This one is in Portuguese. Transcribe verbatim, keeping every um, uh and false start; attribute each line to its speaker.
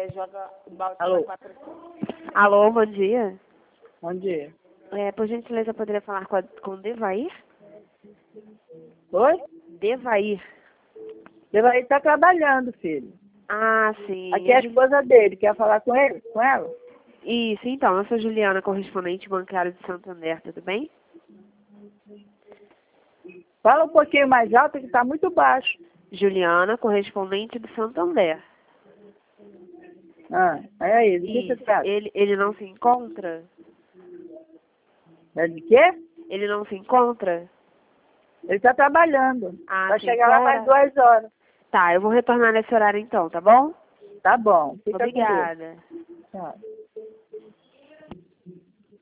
Speaker 1: É, joga o balde
Speaker 2: Alô?
Speaker 1: quatro. Alô, bom dia.
Speaker 2: Bom dia.
Speaker 1: É, por gentileza, eu poderia falar com, a, com o Devair?
Speaker 2: Oi?
Speaker 1: Devair.
Speaker 2: Ele aí tá trabalhando, filho.
Speaker 1: Ah, sim.
Speaker 2: Aqui é a
Speaker 1: Ju-
Speaker 2: esposa dele. Quer falar com ele? Com ela?
Speaker 1: Isso, então, eu sou Juliana, correspondente bancária de Santander, tudo bem?
Speaker 2: Fala um pouquinho mais alto que tá muito baixo.
Speaker 1: Juliana, correspondente de Santander.
Speaker 2: Ah, é aí. De que
Speaker 1: Isso.
Speaker 2: você trata?
Speaker 1: Ele, ele não se encontra?
Speaker 2: É de quê?
Speaker 1: Ele não se encontra?
Speaker 2: Ele tá trabalhando.
Speaker 1: Ah,
Speaker 2: Vai
Speaker 1: sim.
Speaker 2: chegar lá
Speaker 1: Qual
Speaker 2: mais
Speaker 1: hora?
Speaker 2: duas horas.
Speaker 1: Tá, eu vou retornar nesse horário então, tá bom?
Speaker 2: Tá bom. Fica com Deus.
Speaker 1: Obrigada.
Speaker 2: Tchau.